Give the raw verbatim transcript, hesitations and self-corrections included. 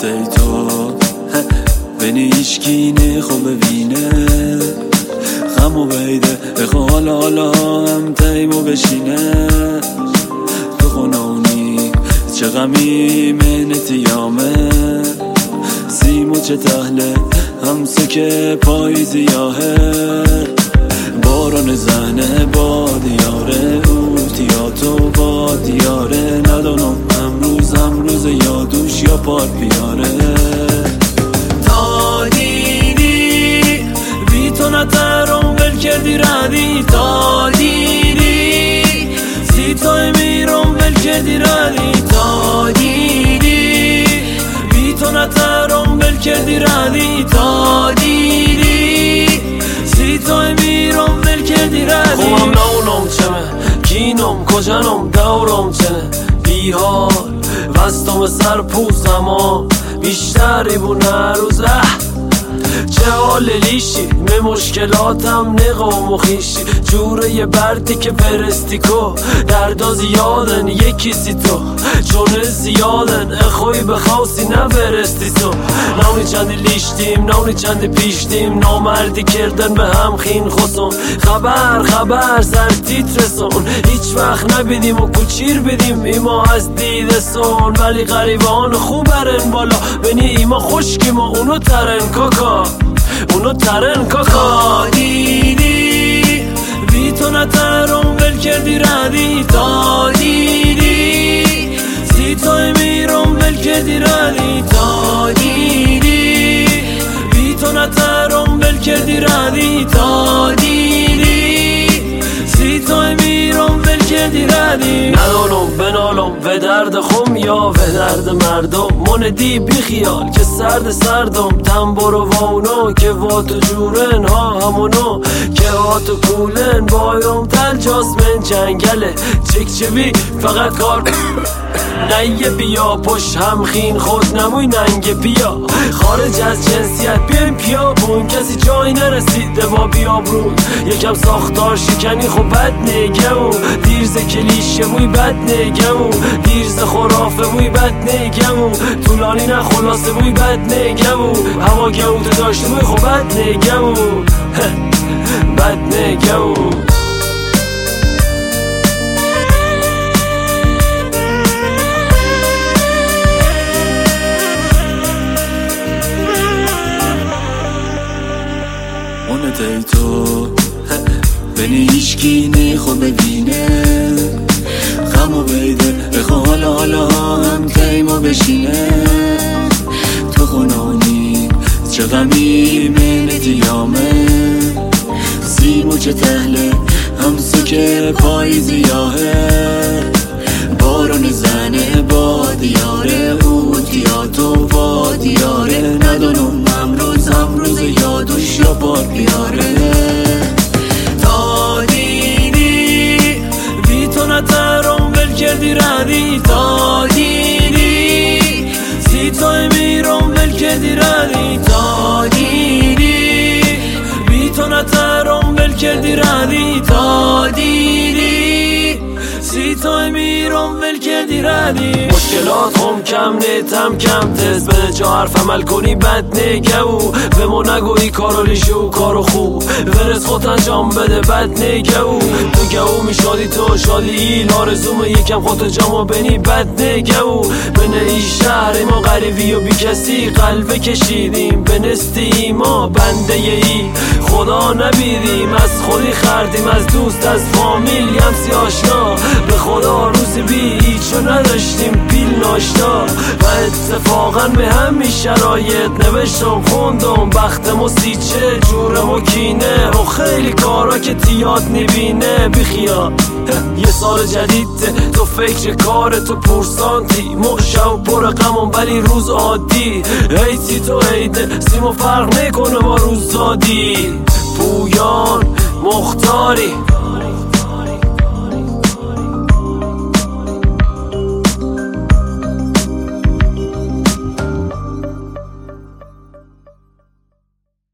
تی تو بینی ایشکینه خوب ببینه خمو بیده بخوا حالا حالا هم تیمو بشینه تو خونونی چه غمی منتی یامه سیمو چه تهله همسه که پاییزی یاهه باران زهنه با دیاره اوتیاتو با دیاره ندانم امروز امروز یادوش یا پار پیاره تا دیدی بی تو نترم بل کردی ردی تا دیدی سی تای میرم بل کردی ردی تا دیدی بی تو نترم بل کردی ردی تا دیدی سی تای میرم بل کردی ردی خوام نونم چمه کینم کجنم دورم چنه بیحال وستم سر پوزم ها بیشتری بونه روزه چه حال لیشی به مشکلاتم نقام و خیشی جوره یه بردی که فرستیکو دردا زیادن یکی سی تو چون زیادن اخوی بخواستی نفرستی تو نونی چندی لیشتیم نونی چندی پیشتیم نامردی کردن به هم خین خسون خبر خبر سر تیت رسون هیچ وقت نبیدیم و کچیر بدیم ایما از دیده سون ولی غریبان خوب برن بالا بینی ایما خوشکیم و اونو ترن کاکا اونو ترن کاکا دیدی بی تو نترم بل کردی ردی تا دیدی سی تای میرم بل کردی ردی تا دیدی بی تو نترم بل کردی ردی تا دیدی سی تای میرم بل کردی ردی ندانم بنالم و درد خم یا و درد مردم من دی بی خیال که سرد سردم تنبر و واونو که واتو جورن ها همونو که هاتو کولن بایم تل جاسمن جنگله چک چوی فقط کار نیه بیا پشت هم خین خود نموی ننگ بیا خارج از جنسیت بیایم پیابون کسی جایی نرسیده با بیابرون یکم ساختار شکنی خب بد نگمون دیرز کلیشه موی بد نگمون دیرز خرافه موی بد نگمون طولانی نه خلاصه موی بد نگمون هوا گمون تو داشته موی خب بد نگمون بد نگمون تی تو بینی ایشکینه خوب ببینه خمو بیده بخوا حالا حالا هم تیمو بشینه تو خونانی چه غمی منتی یامه سیمو چه تهله همسه که پاییزی یاهه بارون زنه با دیاره اوتیاتو با دیاره ندانم امروز امروز یادوش یا بار بیاره تا دیدی بی تو نترم بل کردی ردی تا دیدی سی تای میرم بل کردی ردی تا دیدی بی تو نترم بل کردی ردی تا دیدی سی تای میرم ول کردی ردی مشکلات هم کم نیتم کم تز به جا حرف عمل کنی بد نگو به ما نگویی کارو لیشو کارو خوب ورز خود انجام بده بد نگو تو گو می شادی تو شادی لارزوم یکم خود جامو بینی بد نگو بینه ای شهر ما غریبی و بی کسی قلبه کشیدیم به نستی ما بنده ای خدا نبیدیم از خودی خردیم از دوست از فامیل یمسی آشنا به خدا روزی بی هیچو نداشتیم پیل ناشتا و اتفاقا به همین شرایط نوشتم خوندم بختم و سیچه جورم و کینه و خیلی کارا که تیاد نبینه بیخیا یه سال جدید تو فکر کار تو پرسانتی مشو پر غمم ولی روز عادی ایتی تو ایده سیمو فرق میکنه با روز زادی پویان مختاری